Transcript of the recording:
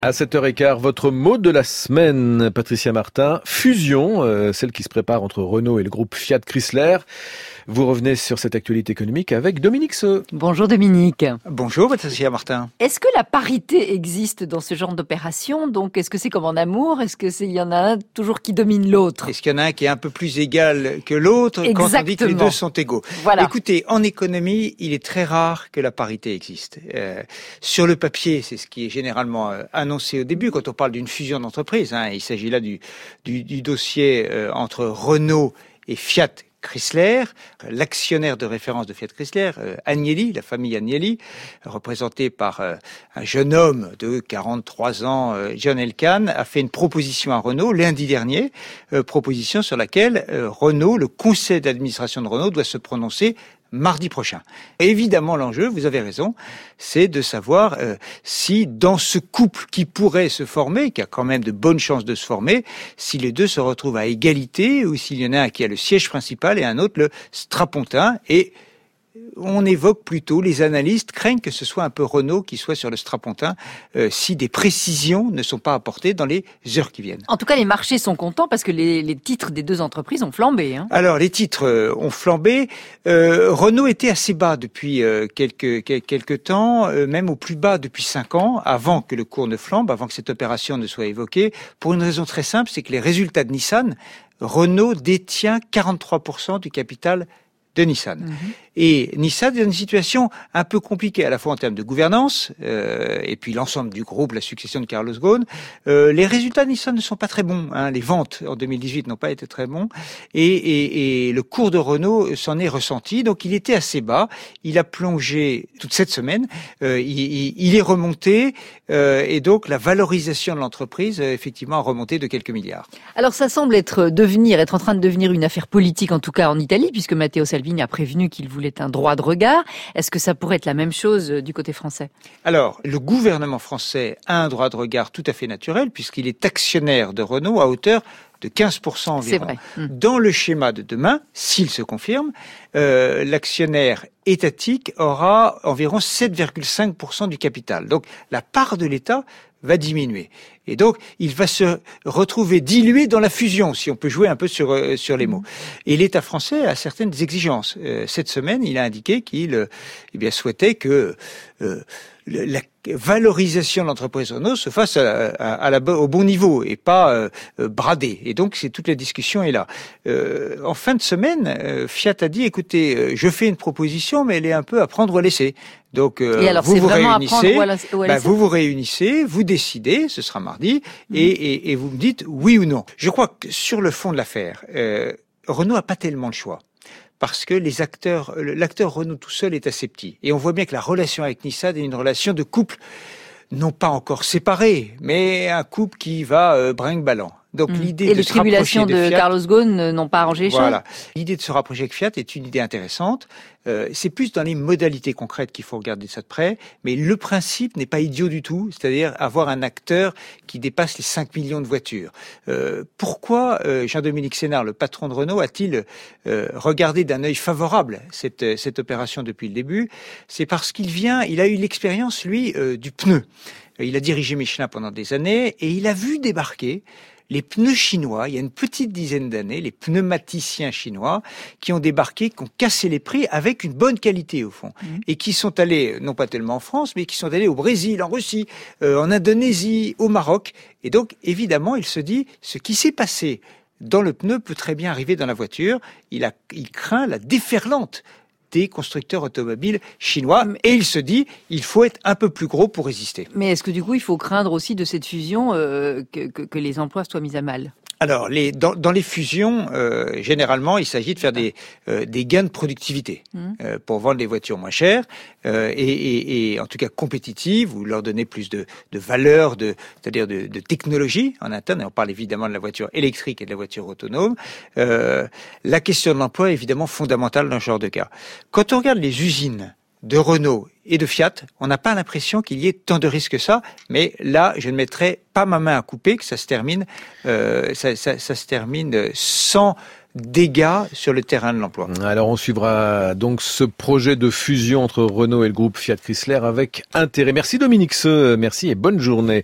À 7h15, votre mot de la semaine, Patricia Martin. Fusion, celle qui se prépare entre Renault et le groupe Fiat Chrysler. Vous revenez sur cette actualité économique avec Dominique Seux. Bonjour Dominique. Bonjour Patricia Martin. Est-ce que la parité existe dans ce genre d'opération? Donc est-ce que c'est comme en amour? Est-ce que il y en a un toujours qui domine l'autre? Est-ce qu'il y en a un qui est un peu plus égal que l'autre quand on dit que les deux sont égaux? Voilà. Écoutez, en économie, il est très rare que la parité existe. Sur le papier, c'est ce qui est généralement annoncé au début quand on parle d'une fusion d'entreprises. Il s'agit là du dossier entre Renault et Fiat Chrysler, l'actionnaire de référence de Fiat Chrysler, Agnelli, la famille Agnelli, représentée par un jeune homme de 43 ans, John Elkann, a fait une proposition à Renault lundi dernier, proposition sur laquelle Renault, le conseil d'administration de Renault, doit se prononcer mardi prochain. Et évidemment, l'enjeu, vous avez raison, c'est de savoir si dans ce couple qui pourrait se former, qui a quand même de bonnes chances de se former, si les deux se retrouvent à égalité ou s'il y en a un qui a le siège principal et un autre le strapontin. Et on évoque plutôt, les analystes craignent que ce soit un peu Renault qui soit sur le strapontin si des précisions ne sont pas apportées dans les heures qui viennent. En tout cas, les marchés sont contents parce que les titres des deux entreprises ont flambé. Alors, les titres ont flambé. Renault était assez bas depuis quelques temps, même au plus bas depuis 5 ans, avant que le cours ne flambe, avant que cette opération ne soit évoquée, pour une raison très simple, c'est que les résultats de Nissan, Renault détient 43% du capital de Nissan. Et Nissan est dans une situation un peu compliquée, à la fois en termes de gouvernance, et puis l'ensemble du groupe, la succession de Carlos Ghosn. Les résultats de Nissan ne sont pas très bons. Les ventes en 2018 n'ont pas été très bons. Et le cours de Renault s'en est ressenti. Donc il était assez bas. Il a plongé toute cette semaine. Il est remonté. Et donc la valorisation de l'entreprise, effectivement, a remonté de quelques milliards. Alors ça semble être en train de devenir une affaire politique, en tout cas en Italie, puisque Matteo Salvini a prévenu qu'il voulait un droit de regard. Est-ce que ça pourrait être la même chose du côté français? Alors, le gouvernement français a un droit de regard tout à fait naturel puisqu'il est actionnaire de Renault à hauteur de 15% environ. C'est vrai. Dans le schéma de demain, s'il se confirme, l'actionnaire étatique aura environ 7,5% du capital. Donc, la part de l'État va diminuer. Et donc, il va se retrouver dilué dans la fusion, si on peut jouer un peu sur les mots. Et l'État français a certaines exigences. Cette semaine, il a indiqué qu'il souhaitait que la valorisation de l'entreprise Renault se fasse au bon niveau et pas bradée. Et donc, toute la discussion est là. En fin de semaine, Fiat a dit, écoutez, je fais une proposition, mais elle est un peu à prendre ou à laisser. Donc, vous vous réunissez, vous décidez, ce sera mardi, et vous me dites oui ou non. Je crois que sur le fond de l'affaire, Renault n'a pas tellement le choix. Parce que l'acteur Renault tout seul est assez petit. Et on voit bien que la relation avec Nissan est une relation de couple, non pas encore séparé, mais un couple qui va brinque-ballant. Donc l'idée de se rapprocher de Fiat, les tribulations de Carlos Ghosn n'ont pas arrangé les choses. L'idée de se rapprocher avec Fiat est une idée intéressante. C'est plus dans les modalités concrètes qu'il faut regarder ça de près, mais le principe n'est pas idiot du tout, c'est-à-dire avoir un acteur qui dépasse les 5 millions de voitures. Pourquoi Jean-Dominique Sénard, le patron de Renault, a-t-il regardé d'un œil favorable cette opération depuis le début? C'est parce il a eu l'expérience, lui, du pneu. Il a dirigé Michelin pendant des années et il a vu débarquer les pneus chinois, il y a une petite dizaine d'années, les pneumaticiens chinois qui ont débarqué, qui ont cassé les prix avec une bonne qualité au fond, et qui sont allés, non pas tellement en France, mais qui sont allés au Brésil, en Russie, en Indonésie, au Maroc. Et donc, évidemment, il se dit, ce qui s'est passé dans le pneu peut très bien arriver dans la voiture. Il craint la déferlante des constructeurs automobiles chinois. Et il se dit, il faut être un peu plus gros pour résister. Mais est-ce que du coup, il faut craindre aussi de cette fusion que les emplois soient mis à mal? Alors, dans les fusions, généralement, il s'agit de faire des gains de productivité pour vendre des voitures moins chères et en tout cas compétitives, ou leur donner plus de valeur, c'est-à-dire de technologie en interne. Et on parle évidemment de la voiture électrique et de la voiture autonome. La question de l'emploi est évidemment fondamentale dans ce genre de cas. Quand on regarde les usines de Renault et de Fiat, on n'a pas l'impression qu'il y ait tant de risques que ça, mais là, je ne mettrai pas ma main à couper, que ça se termine sans dégâts sur le terrain de l'emploi. Alors on suivra donc ce projet de fusion entre Renault et le groupe Fiat Chrysler avec intérêt. Merci Dominique Seux, merci et bonne journée.